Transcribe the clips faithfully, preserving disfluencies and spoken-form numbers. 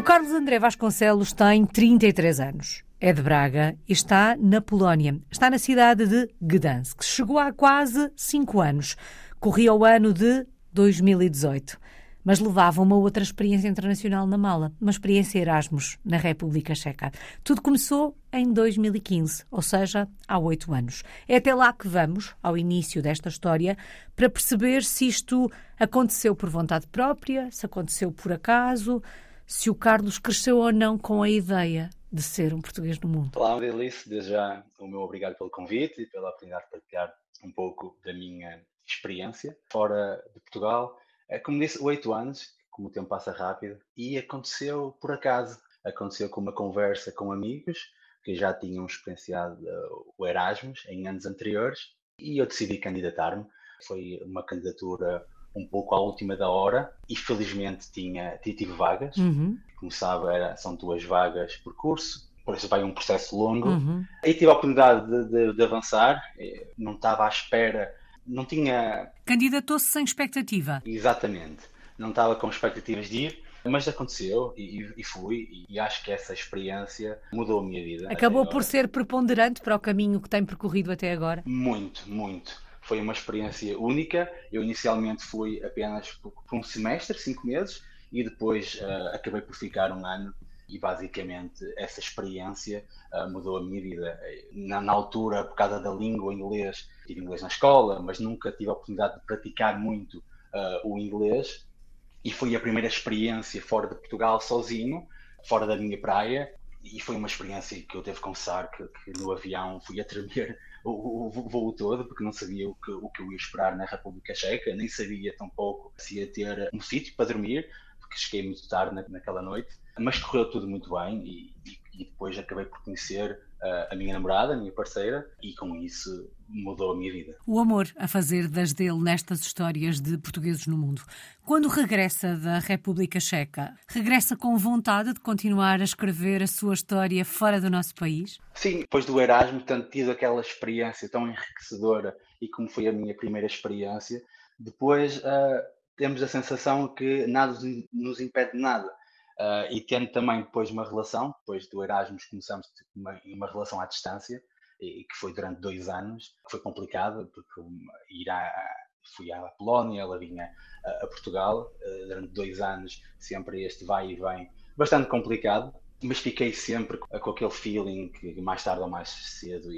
Carlos André Vasconcelos tem trinta e três anos. É de Braga e está na Polónia. Está na cidade de Gdansk. Chegou há quase cinco anos. Corria o ano de dois mil e dezoito. Mas levava uma outra experiência internacional na mala. Uma experiência Erasmus na República Checa. Tudo começou em dois mil e quinze, ou seja, há oito anos. É até lá que vamos, ao início desta história, para perceber se isto aconteceu por vontade própria, se aconteceu por acaso, se o Carlos cresceu ou não com a ideia de ser um português no mundo. Olá, Alice, desde já o meu obrigado pelo convite e pela oportunidade de partilhar um pouco da minha experiência fora de Portugal. Como disse, oito anos, como o tempo passa rápido, e aconteceu por acaso. Aconteceu com uma conversa com amigos que já tinham experienciado uh, o Erasmus em anos anteriores e eu decidi candidatar-me. Foi uma candidatura um pouco à última da hora e felizmente tinha, tive vagas. Uhum. Começava, era, são duas vagas por curso, por isso vai um processo longo. Uhum. Aí tive a oportunidade de, de, de avançar, não estava à espera, não tinha... Candidatou-se sem expectativa. Exatamente, não estava com expectativas de ir, mas aconteceu e, e fui e acho que essa experiência mudou a minha vida. Acabou por ser preponderante para o caminho que tem percorrido até agora? Muito, muito. Foi uma experiência única. Eu inicialmente fui apenas por, por um semestre, cinco meses, e depois uh, acabei por ficar um ano e basicamente essa experiência uh, mudou a minha vida. Na, na altura, por causa da língua inglês, tive inglês na escola, mas nunca tive a oportunidade de praticar muito uh, o inglês e foi a primeira experiência fora de Portugal sozinho, fora da minha praia, e foi uma experiência que eu devo confessar que, que no avião fui a tremer o, o, o voo todo, porque não sabia o que, o que eu ia esperar na República Checa, nem sabia tampouco se ia ter um sítio para dormir, porque cheguei muito tarde na, naquela noite, mas correu tudo muito bem e, e, e depois acabei por conhecer uh, a minha namorada, a minha parceira, e com isso mudou a minha vida. O amor a fazer das dele nestas histórias de portugueses no mundo. Quando regressa da República Checa, regressa com vontade de continuar a escrever a sua história fora do nosso país? Sim, depois do Erasmus, tendo tido aquela experiência tão enriquecedora e como foi a minha primeira experiência, depois uh, temos a sensação que nada nos impede de nada. Uh, e tendo também depois uma relação, depois do Erasmus começamos uma, uma relação à distância, e que foi durante dois anos, que foi complicado, porque ir a, fui à Polónia, ela vinha a, a Portugal, uh, durante dois anos, sempre este vai e vem, bastante complicado, mas fiquei sempre com aquele feeling que mais tarde ou mais cedo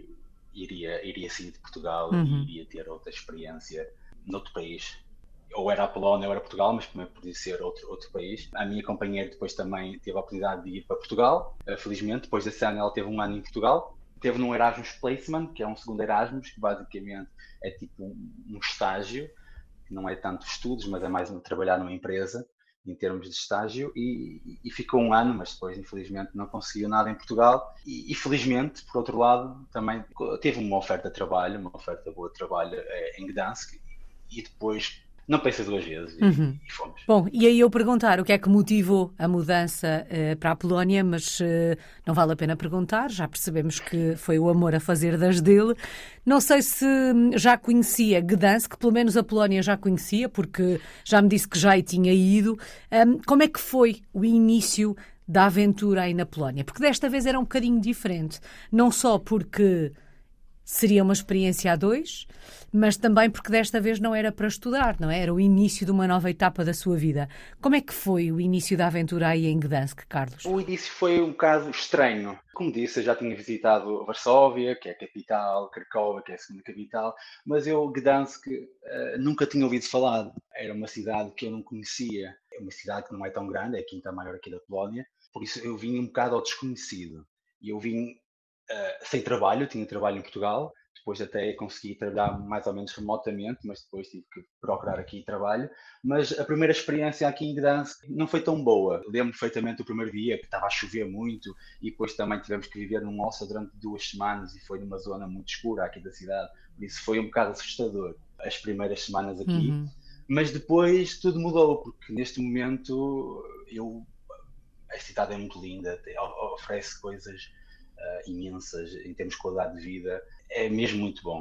iria, iria sair de Portugal uhum. e iria ter outra experiência noutro país. Ou era a Polónia ou era Portugal, mas também podia ser outro, outro país. A minha companheira depois também teve a oportunidade de ir para Portugal, felizmente. Depois desse ano ela teve um ano em Portugal. Teve num Erasmus Placement, que é um segundo Erasmus, que basicamente é tipo um, um estágio, que não é tanto estudos, mas é mais um trabalhar numa empresa, em termos de estágio, e, e ficou um ano, mas depois infelizmente não conseguiu nada em Portugal. E, e felizmente, por outro lado, também teve uma oferta de trabalho, uma oferta boa de trabalho é, em Gdansk, e depois... não pensei duas vezes e, uhum. e fomos. Bom, e aí eu perguntar o que é que motivou a mudança uh, para a Polónia, mas uh, não vale a pena perguntar, já percebemos que foi o amor a fazer das dele. Não sei se já conhecia Gdansk, pelo menos a Polónia já conhecia, porque já me disse que já aí tinha ido. Um, como é que foi o início da aventura aí na Polónia? Porque desta vez era um bocadinho diferente, não só porque... seria uma experiência a dois, mas também porque desta vez não era para estudar, não é? Era o início de uma nova etapa da sua vida. Como é que foi o início da aventura aí em Gdansk, Carlos? O início foi um bocado estranho. Como disse, eu já tinha visitado Varsóvia, que é a capital, Cracóvia, que é a segunda capital, mas eu, Gdansk, uh, nunca tinha ouvido falar. Era uma cidade que eu não conhecia. É uma cidade que não é tão grande, é a quinta maior aqui da Polónia, por isso eu vim um bocado ao desconhecido. E eu vim Uh, sem trabalho, tinha trabalho em Portugal, depois até consegui trabalhar mais ou menos remotamente, mas depois tive que procurar aqui trabalho. Mas a primeira experiência aqui em Gdansk não foi tão boa. Lembro perfeitamente do primeiro dia, que estava a chover muito, e depois também tivemos que viver num hostel durante duas semanas, e foi numa zona muito escura aqui da cidade, por isso foi um bocado assustador as primeiras semanas aqui. Uhum. Mas depois tudo mudou, porque neste momento eu, a cidade é muito linda, oferece coisas Uh, imensas em termos de qualidade de vida, é mesmo muito bom.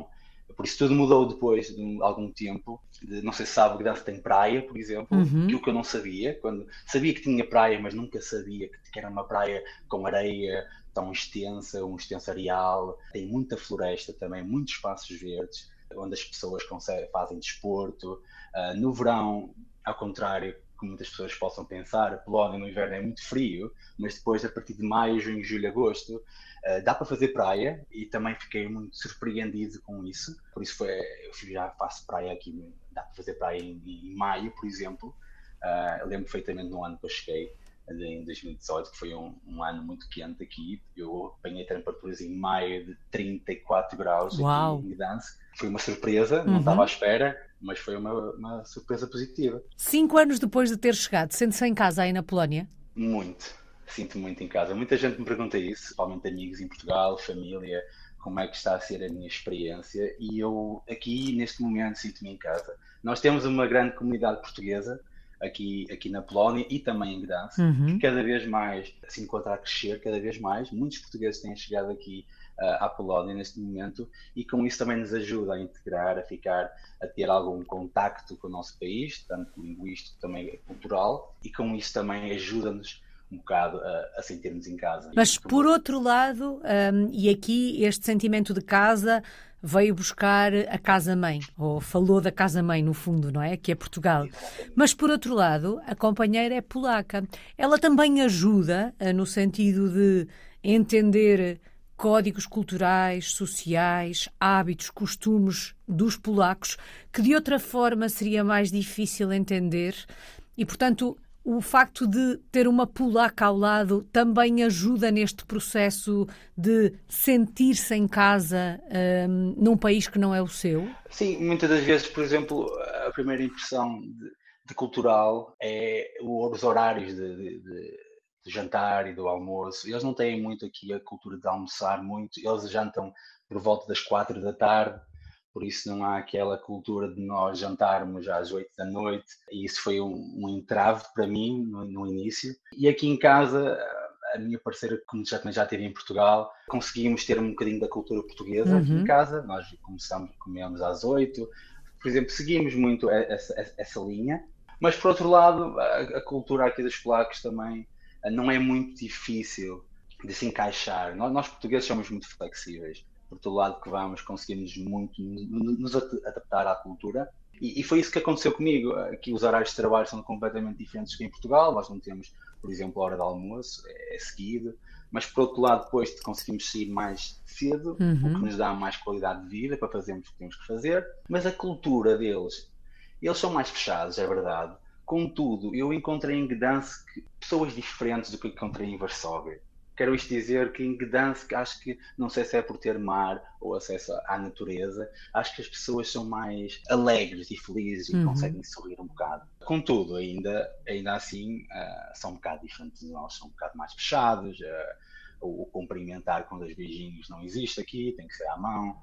Por isso tudo mudou depois de algum tempo. De, não sei se sabe, Gdansk tem praia, por exemplo, Uhum. aquilo que eu não sabia. Quando, sabia que tinha praia, mas nunca sabia que, que era uma praia com areia tão extensa, um extenso areal. Tem muita floresta também, muitos espaços verdes, onde as pessoas conseguem, fazem desporto. Uh, no verão, ao contrário, como muitas pessoas possam pensar, a Polónia no inverno é muito frio, mas depois, a partir de maio, junho, julho, agosto, uh, dá para fazer praia, e também fiquei muito surpreendido com isso. Por isso foi, eu já faço praia aqui, dá para fazer praia em, em maio, por exemplo. Uh, eu lembro perfeitamente no ano que eu cheguei, em dois mil e dezoito, que foi um, um ano muito quente aqui. Eu apanhei temperaturas em maio de trinta e quatro graus aqui Uau! em Gdansk. Foi uma surpresa, não Uhum. estava à espera, mas foi uma, uma surpresa positiva. Cinco anos depois de ter chegado, sente-se em casa aí na Polónia? Muito. Sinto muito em casa. Muita gente me pergunta isso, principalmente amigos em Portugal, família, como é que está a ser a minha experiência, e eu aqui, neste momento, sinto-me em casa. Nós temos uma grande comunidade portuguesa aqui, aqui na Polónia e também em Gdansk, que Uhum. cada vez mais se encontra a crescer, cada vez mais. Muitos portugueses têm chegado aqui uh, à Polónia neste momento, e com isso também nos ajuda a integrar, a ficar, a ter algum contacto com o nosso país, tanto linguístico também cultural, e com isso também ajuda-nos um bocado a, a sentir-nos em casa. Mas, por outro lado, um, e aqui este sentimento de casa veio buscar a casa-mãe, ou falou da casa-mãe, no fundo, não é? Que é Portugal. Exatamente. Mas, por outro lado, a companheira é polaca. Ela também ajuda, no sentido de entender códigos culturais, sociais, hábitos, costumes dos polacos, que de outra forma seria mais difícil entender, e, portanto, o facto de ter uma polaca ao lado também ajuda neste processo de sentir-se em casa um, num país que não é o seu? Sim, muitas das vezes, por exemplo, a primeira impressão de, de cultural é os horários de, de, de, de jantar e do almoço. Eles não têm muito aqui a cultura de almoçar muito, eles jantam por volta das quatro da tarde. Por isso não há aquela cultura de nós jantarmos às oito da noite, e isso foi um, um entrave para mim no, no início. E aqui em casa, a minha parceira, como já, já esteve em Portugal, conseguimos ter um bocadinho da cultura portuguesa aqui em Uhum. casa. Nós começamos, comemos às oito, por exemplo, seguimos muito essa, essa linha. Mas, por outro lado, a, a cultura aqui dos polacos também não é muito difícil de se encaixar. Nós, nós portugueses somos muito flexíveis. Por todo lado que vamos, conseguimos muito nos adaptar à cultura. E, e foi isso que aconteceu comigo. Aqui os horários de trabalho são completamente diferentes que em Portugal. Nós não temos, por exemplo, a hora de almoço, é seguido. Mas, por outro lado, depois conseguimos sair mais cedo, Uhum. o que nos dá mais qualidade de vida para fazermos o que temos que fazer. Mas a cultura deles, eles são mais fechados, é verdade. Contudo, eu encontrei em Gdansk pessoas diferentes do que encontrei em Varsóvia. Quero isto dizer que em Gdansk, acho que, não sei se é por ter mar ou acesso à natureza, acho que as pessoas são mais alegres e felizes e Uhum. conseguem sorrir um bocado. Contudo, ainda, ainda assim, uh, são um bocado diferentes de nós, são um bocado mais fechados. Uh, o, o cumprimentar com dois beijinhos não existe aqui, tem que ser à mão.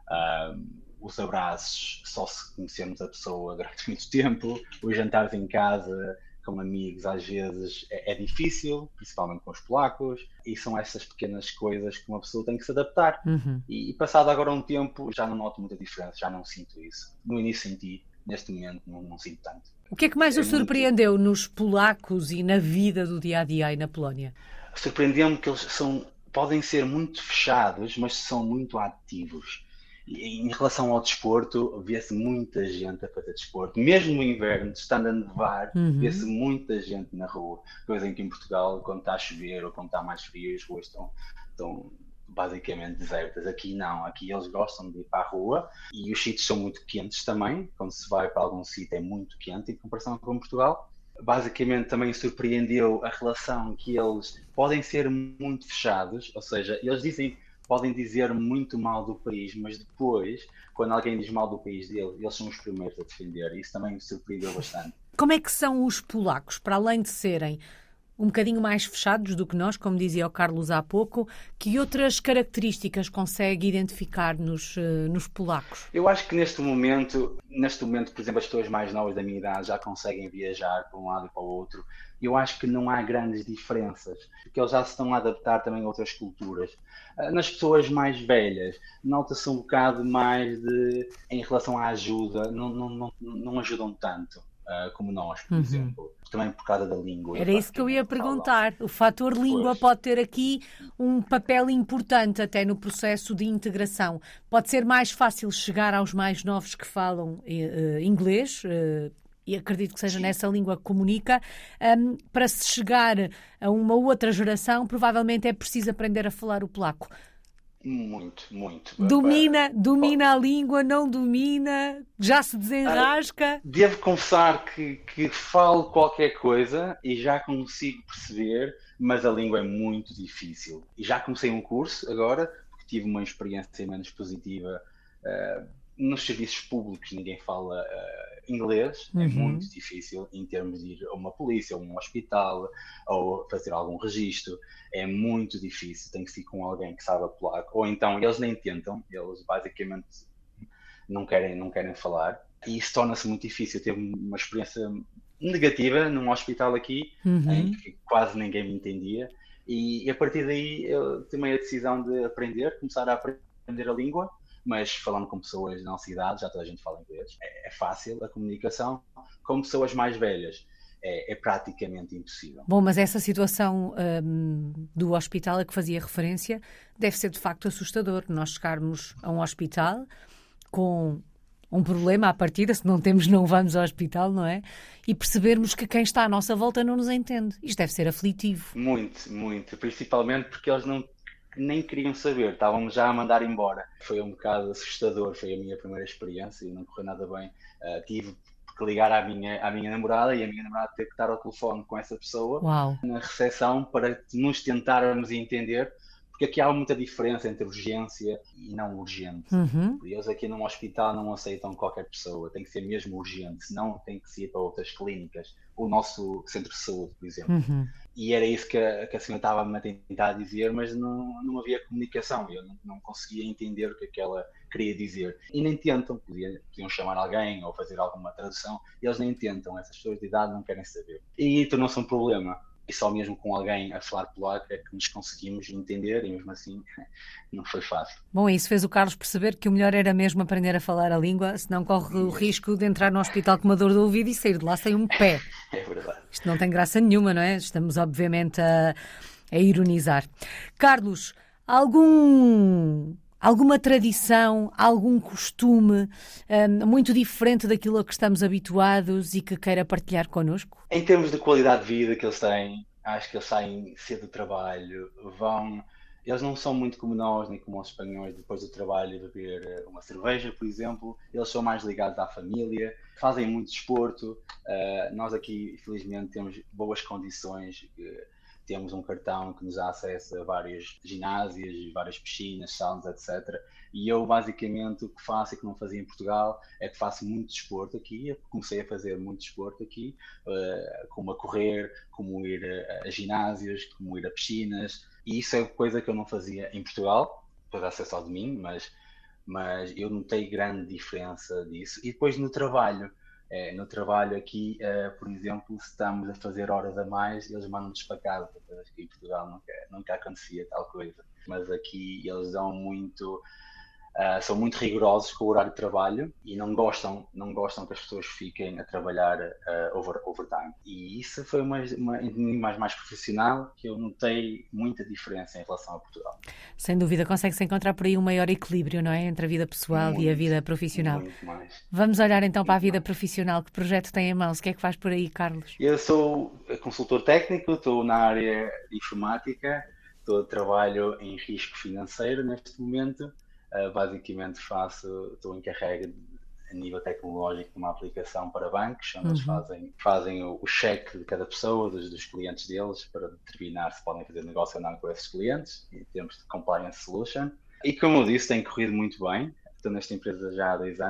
Uh, os abraços, só se conhecermos a pessoa durante muito tempo. Os jantares em casa com amigos às vezes é, é difícil, principalmente com os polacos, e são essas pequenas coisas que uma pessoa tem que se adaptar. Uhum. E, e passado agora um tempo, já não noto muita diferença, já não sinto isso. No início senti, neste momento não, não sinto tanto. O que é que mais É o surpreendeu muito... nos polacos e na vida do dia-a-dia aí na Polónia? Surpreendeu-me que eles são, podem ser muito fechados, mas são muito ativos. Em relação ao desporto, vê-se muita gente a fazer desporto. Mesmo no inverno, estando a nevar, uhum. vê-se muita gente na rua. Coisa em que em Portugal, quando está a chover ou quando está mais frio, as ruas estão, estão basicamente desertas. Aqui não, aqui eles gostam de ir para a rua, e os sítios são muito quentes também. Quando se vai para algum sítio é muito quente em comparação com Portugal. Basicamente também surpreendeu a relação que eles podem ser muito fechados, ou seja, eles dizem... podem dizer muito mal do país, mas depois, quando alguém diz mal do país dele, eles são os primeiros a defender. Isso também me surpreendeu bastante. Como é que são os polacos, para além de serem um bocadinho mais fechados do que nós, como dizia o Carlos há pouco. Que outras características consegue identificar nos, eh, nos polacos? Eu acho que neste momento, neste momento, por exemplo, as pessoas mais novas da minha idade já conseguem viajar para um lado e para o outro. Eu acho que não há grandes diferenças, porque eles já se estão a adaptar também a outras culturas. Ah, Nas pessoas mais velhas, nota-se um bocado mais de, em relação à ajuda, não, não, não, não ajudam tanto, ah, como nós, por Uhum. exemplo. Também por causa da língua, Era eles isso que eu ia basicamente falam. perguntar. O fator língua Pois. pode ter aqui um papel importante até no processo de integração. Pode ser mais fácil chegar aos mais novos que falam eh, eh, inglês, eh, e acredito que seja Sim. nessa língua que comunica. Ahm, para se chegar a uma outra geração, provavelmente é preciso aprender a falar o polaco. Muito, muito. Domina, Bom, domina a língua, não domina, já se ah, desenrasca. devo confessar que, que falo qualquer coisa e já consigo perceber, mas a língua é muito difícil. E já comecei um curso agora, porque tive uma experiência menos positiva. ah, Nos serviços públicos ninguém fala ah, inglês, é muito Uhum. difícil em termos de ir a uma polícia, a um hospital, ou fazer algum registro. É muito difícil, tem que ser com alguém que saiba polaco. Ou então eles nem tentam, eles basicamente não querem, não querem falar. E isso torna-se muito difícil. Eu tive uma experiência negativa num hospital aqui, em Uhum. que quase ninguém me entendia. E, e a partir daí eu tomei a decisão de aprender, começar a aprender a língua, mas falando com pessoas da nossa idade, já toda a gente fala inglês, é, é fácil a comunicação. Com pessoas mais velhas, é, é praticamente impossível. Bom, mas essa situação hum, do hospital a que fazia referência deve ser de facto assustador. Nós chegarmos a um hospital com um problema à partida, se não temos, não vamos ao hospital, não é? E percebermos que quem está à nossa volta não nos entende. Isto deve ser aflitivo. Muito, muito. Principalmente porque eles não nem queriam saber, estavam já a mandar embora. Foi um bocado assustador, foi a minha primeira experiência e não correu nada bem. Uh, tive que ligar à minha, à minha namorada e a minha namorada teve que estar ao telefone com essa pessoa Uau. na recepção para nos tentarmos entender, porque aqui há muita diferença entre urgência e não urgente. Uhum. Eles aqui num hospital não aceitam qualquer pessoa, tem que ser mesmo urgente, senão tem que se ir para outras clínicas, o nosso centro de saúde, por exemplo. Uhum. E era isso que a, que a senhora estava-me a tentar dizer, mas não, não havia comunicação, eu não, não conseguia entender o que, é que ela queria dizer. E nem tentam, podiam, podiam chamar alguém ou fazer alguma tradução, e eles nem tentam, essas pessoas de idade não querem saber. E tornou-se um problema. E só mesmo com alguém a falar polaco é que nos conseguimos entender, e mesmo assim não foi fácil. Bom, isso fez o Carlos perceber que o melhor era mesmo aprender a falar a língua, senão corre o Mesmo. risco de entrar no hospital com uma dor de ouvido e sair de lá sem um pé. É verdade. Isto não tem graça nenhuma, não é? Estamos obviamente a, a ironizar. Carlos, algum, alguma tradição, algum costume hum, muito diferente daquilo a que estamos habituados e que queira partilhar connosco? Em termos de qualidade de vida que eles têm, acho que eles saem cedo do trabalho, vão. Eles não são muito como nós, nem como os espanhóis, depois do trabalho beber eh, uma cerveja, por exemplo. Eles são mais ligados à família, fazem muito desporto. Uh, nós aqui, infelizmente, temos boas condições. Uh, temos um cartão que nos dá acesso a vários ginásios, várias piscinas, saunas, etcétera. E eu, basicamente, o que faço e que não fazia em Portugal é que faço muito desporto aqui. Eu comecei a fazer muito desporto aqui, uh, como a correr, como ir a, a ginásios, como ir a piscinas. E isso é coisa que eu não fazia em Portugal, poderá ser só de mim, mas, mas eu notei grande diferença disso. E depois no trabalho, é, no trabalho aqui, é, por exemplo, se estamos a fazer horas a mais, eles mandam-nos para casa, coisas que em Portugal nunca, nunca acontecia tal coisa. Mas aqui eles dão muito, Uh, são muito rigorosos com o horário de trabalho e não gostam, não gostam que as pessoas fiquem a trabalhar uh, over, overtime. E isso foi uma, uma mais, mais profissional que eu notei muita diferença em relação a Portugal. Sem dúvida, consegue-se encontrar por aí um maior equilíbrio, não é? Entre a vida pessoal Muito, e a vida profissional. muito mais. Vamos olhar então para a Muito vida mais. profissional. Que projeto tem em mãos? O que é que faz por aí, Carlos? Eu sou consultor técnico, estou na área de informática, estou a trabalho em risco financeiro neste momento. Uh, basicamente faço, estou encarregue a nível tecnológico de uma aplicação para bancos, onde eles Uhum. fazem, fazem o, o cheque de cada pessoa, dos, dos clientes deles, para determinar se podem fazer negócio ou não com esses clientes, em termos de compliance solution. E como eu disse, tem corrido muito bem. Estou nesta empresa já há dois anos.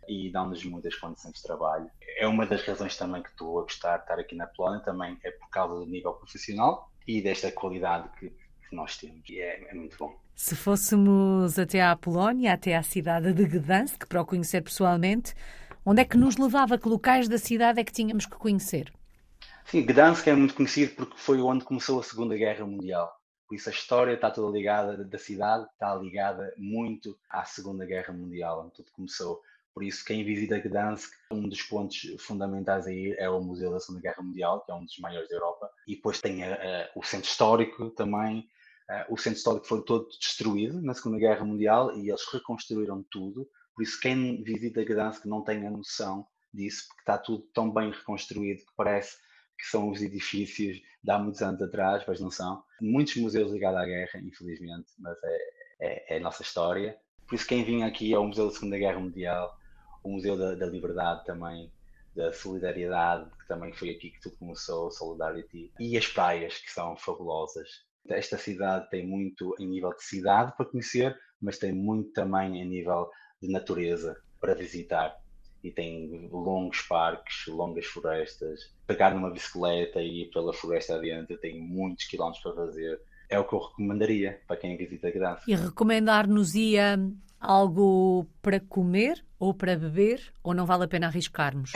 e dão-nos muitas condições de trabalho. É uma das razões também que estou a gostar de estar aqui na Polónia, também é por causa do nível profissional e desta qualidade que, que nós temos. E é, é muito bom. Se fôssemos até à Polónia, até à cidade de Gdansk, para o conhecer pessoalmente, onde é que nos levava? Que locais da cidade é que tínhamos que conhecer? Sim, Gdansk é muito conhecido porque foi onde começou a Segunda Guerra Mundial. Por isso a história está toda ligada da cidade, está ligada muito à Segunda Guerra Mundial, onde tudo começou. Por isso, quem visita Gdansk, um dos pontos fundamentais aí é o Museu da Segunda Guerra Mundial, que é um dos maiores da Europa. E depois tem a, a, o Centro Histórico também. Uh, o Centro Histórico foi todo destruído na Segunda Guerra Mundial e eles reconstruíram tudo. Por isso, quem visita Gdansk não tem a noção disso, porque está tudo tão bem reconstruído que parece que são os edifícios de há muitos anos atrás, mas não são. Muitos museus ligados à guerra, infelizmente, mas é, é, é a nossa história. Por isso, quem vinha aqui ao Museu da Segunda Guerra Mundial, o Museu da, da Liberdade também, da Solidariedade, que também foi aqui que tudo começou, Solidarity, e as praias, que são fabulosas. Esta cidade tem muito em nível de cidade para conhecer, mas tem muito também em nível de natureza para visitar. E tem longos parques, longas florestas. Pegar numa bicicleta e ir pela floresta adiante, tem muitos quilómetros para fazer. É o que eu recomendaria para quem visita Gdansk. E recomendar-nos-ia algo para comer ou para beber, ou não vale a pena arriscarmos?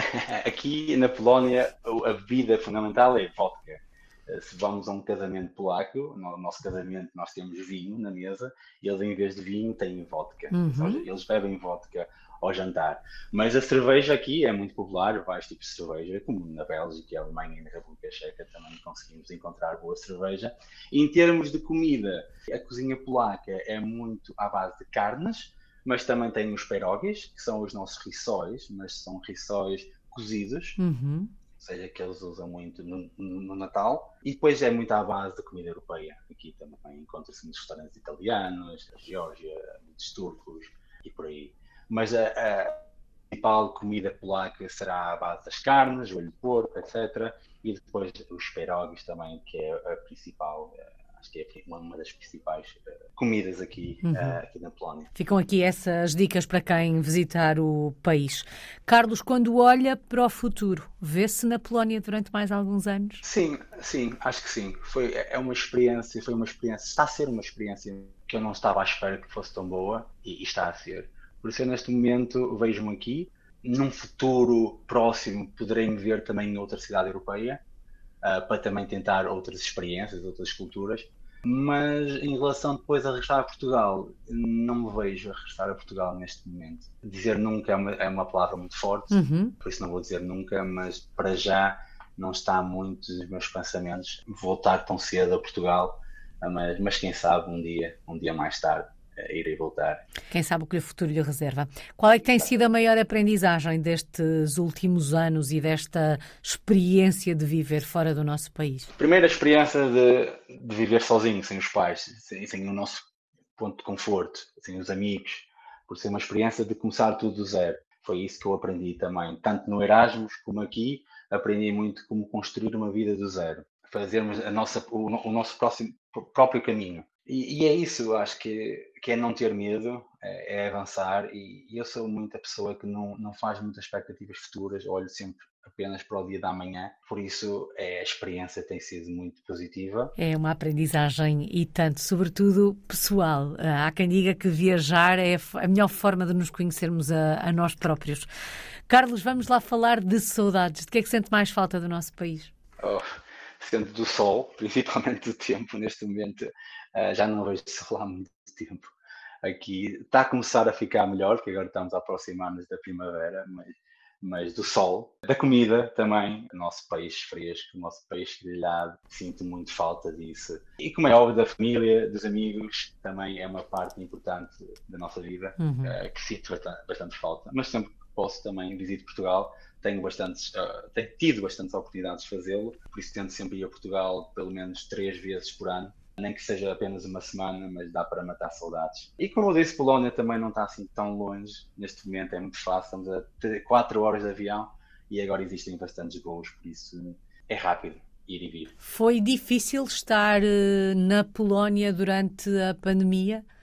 Aqui na Polónia, a bebida fundamental é vodka. Se vamos a um casamento polaco, no nosso casamento nós temos vinho na mesa, e eles em vez de vinho têm vodka. Uhum. Ou seja, eles bebem vodka ao jantar. Mas a cerveja aqui é muito popular, vários tipos de cerveja, como na Bélgica, Alemanha e na República Checa também conseguimos encontrar boa cerveja. E em termos de comida, a cozinha polaca é muito à base de carnes, mas também tem os pierogies, que são os nossos rissóis, mas são rissóis cozidos. Uhum. Ou seja, que eles usam muito no, no Natal, e depois é muito à base da comida europeia. Aqui também encontra-se muitos restaurantes italianos, da Geórgia, muitos turcos e por aí. Mas a, a principal comida polaca será à base das carnes, olho de porco, etcétera. E depois os pierogies também, que é a principal, acho que é uma das principais comidas aqui, uhum. aqui na Polónia. Ficam aqui essas dicas para quem visitar o país. Carlos, quando olha para o futuro, vê-se na Polónia durante mais alguns anos? Sim, sim, acho que sim. Foi, é uma experiência, foi uma experiência, está a ser uma experiência que eu não estava à espera que fosse tão boa, e, e está a ser. Por isso, eu, neste momento, vejo-me aqui. Num futuro próximo, poderei me ver também em outra cidade europeia, uh, para também tentar outras experiências, outras culturas. Mas em relação depois a regressar a Portugal, não me vejo a regressar a Portugal neste momento. Dizer nunca é uma, é uma palavra muito forte, uhum. Por isso não vou dizer nunca, mas para já não está muito nos meus pensamentos voltar tão cedo a Portugal, mas, mas quem sabe um dia, um dia mais tarde, irei voltar. Quem sabe o que o futuro lhe reserva. Qual é que tem sido a maior aprendizagem destes últimos anos e desta experiência de viver fora do nosso país? Primeira experiência de, de viver sozinho, sem os pais, sem, sem o nosso ponto de conforto, sem os amigos, por ser uma experiência de começar tudo do zero. Foi isso que eu aprendi também, tanto no Erasmus como aqui, aprendi muito como construir uma vida do zero, fazermos a nossa, o, o nosso próximo, próprio caminho. E, e é isso, acho que, que é não ter medo, é, é avançar, e, e eu sou muita pessoa que não, não faz muitas expectativas futuras, olho sempre apenas para o dia da manhã, por isso é, a experiência tem sido muito positiva. É uma aprendizagem e tanto, sobretudo pessoal. Há quem diga que viajar é a melhor forma de nos conhecermos a, a nós próprios. Carlos, vamos lá falar de saudades. De que é que sente mais falta do nosso país? Oh, sendo do sol, principalmente do tempo, neste momento uh, já não vejo sol há muito tempo. Aqui está a começar a ficar melhor, porque agora estamos a aproximar-nos da primavera, mas, mas do sol, da comida também, o nosso peixe fresco, o nosso peixe grelhado, sinto muito falta disso. E como é óbvio, da família, dos amigos, também é uma parte importante da nossa vida, uhum. uh, que sinto bastante, bastante falta. Mas sempre que posso também visito Portugal, tenho, bastantes, uh, tenho tido bastantes oportunidades de fazê-lo, por isso tento sempre ir a Portugal pelo menos três vezes por ano, nem que seja apenas uma semana, mas dá para matar saudades. E como eu disse, Polónia também não está assim tão longe, neste momento é muito fácil, estamos a quatro horas de avião e agora existem bastantes voos, por isso é rápido ir e vir. Foi difícil estar uh, na Polónia durante a pandemia?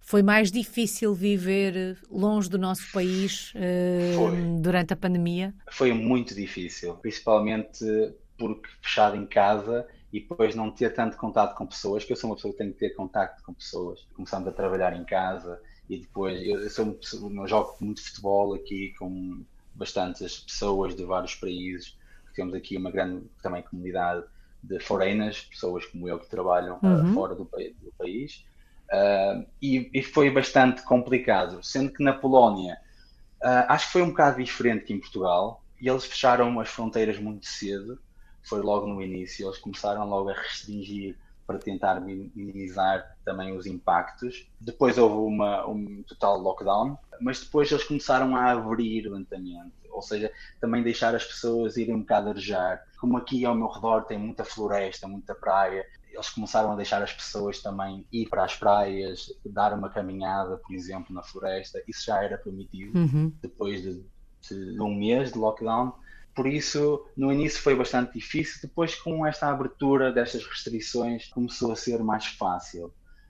Foi mais difícil viver longe do nosso país uh, durante a pandemia? Foi muito difícil, principalmente porque fechado em casa e depois não ter tanto contato com pessoas, que eu sou uma pessoa que tem que ter contato com pessoas. Começamos a trabalhar em casa e depois, eu, eu, sou uma pessoa, eu jogo muito futebol aqui com bastantes pessoas de vários países. Temos aqui uma grande também comunidade de foreigners, pessoas como eu que trabalham uhum. uh, fora do, do país. Uh, e, e foi bastante complicado, sendo que na Polónia uh, acho que foi um bocado diferente que em Portugal, e eles fecharam as fronteiras muito cedo, foi logo no início, eles começaram logo a restringir para tentar minimizar também os impactos. Depois houve uma, um total lockdown, mas depois eles começaram a abrir lentamente, ou seja, também deixar as pessoas irem um bocado arejar. Como aqui ao meu redor tem muita floresta, muita praia, eles começaram a deixar as pessoas também ir para as praias, dar uma caminhada, por exemplo, na floresta. Isso já era permitido uhum. depois de, de um mês de lockdown. Por isso, no início foi bastante difícil. Depois, com esta abertura destas restrições, começou a ser mais fácil.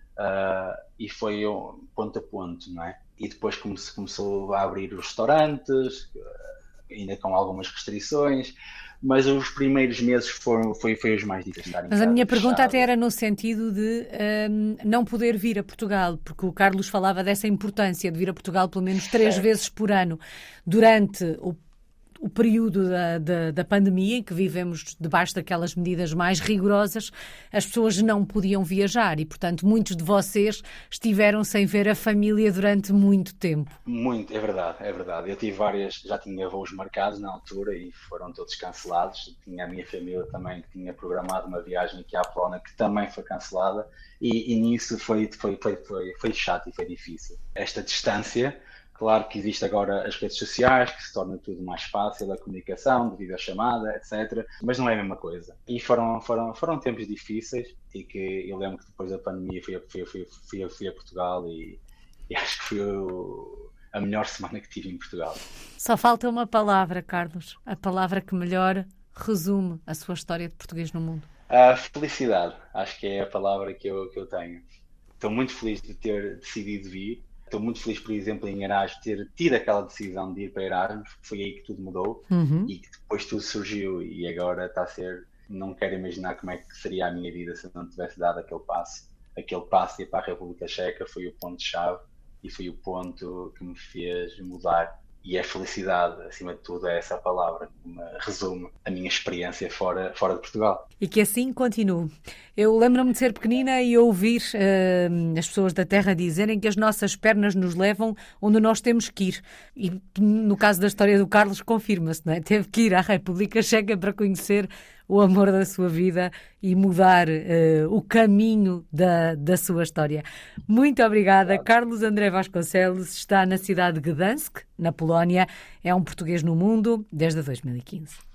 Uh, e foi um, ponto a ponto, não é? E depois come começou a abrir os restaurantes, ainda com algumas restrições. Mas os primeiros meses foram foi, foi os mais difíceis. Mas a minha pergunta fechado. Até era no sentido de um, não poder vir a Portugal, porque o Carlos falava dessa importância de vir a Portugal pelo menos três certo. vezes por ano durante o o período da, da, da pandemia, em que vivemos debaixo daquelas medidas mais rigorosas, as pessoas não podiam viajar e, portanto, muitos de vocês estiveram sem ver a família durante muito tempo. Muito, é verdade, é verdade. Eu tive várias, já tinha voos marcados na altura e foram todos cancelados. Tinha a minha família também que tinha programado uma viagem aqui à Polónia que também foi cancelada e, e nisso foi, foi, foi, foi, foi chato e foi difícil. Esta distância. Claro que existe agora as redes sociais, que se torna tudo mais fácil, a comunicação, de videochamada, etcétera. Mas não é a mesma coisa. E foram, foram, foram tempos difíceis e que eu lembro que depois da pandemia fui a, fui, fui, fui, fui a Portugal e, e acho que foi o, a melhor semana que tive em Portugal. Só falta uma palavra, Carlos. A palavra que melhor resume a sua história de português no mundo. A felicidade. Acho que é a palavra que eu, que eu tenho. Estou muito feliz de ter decidido vir. Estou muito feliz, por exemplo, em Erasmus, ter tido aquela decisão de ir para Erasmus, foi aí que tudo mudou uhum. e que depois tudo surgiu e agora está a ser, não quero imaginar como é que seria a minha vida se eu não tivesse dado aquele passo. Aquele passo de ir para a República Checa foi o ponto-chave e foi o ponto que me fez mudar. E a felicidade, acima de tudo, é essa palavra que me resume a minha experiência fora, fora de Portugal. E que assim continue. Eu lembro-me de ser pequenina e ouvir uh, as pessoas da terra dizerem que as nossas pernas nos levam onde nós temos que ir. E no caso da história do Carlos, confirma-se, não é? Teve que ir à República Checa para conhecer o amor da sua vida e mudar uh, o caminho da, da sua história. Muito obrigada. Claro. Carlos André Vasconcelos está na cidade de Gdansk, na Polónia. É um português no mundo desde dois mil e quinze.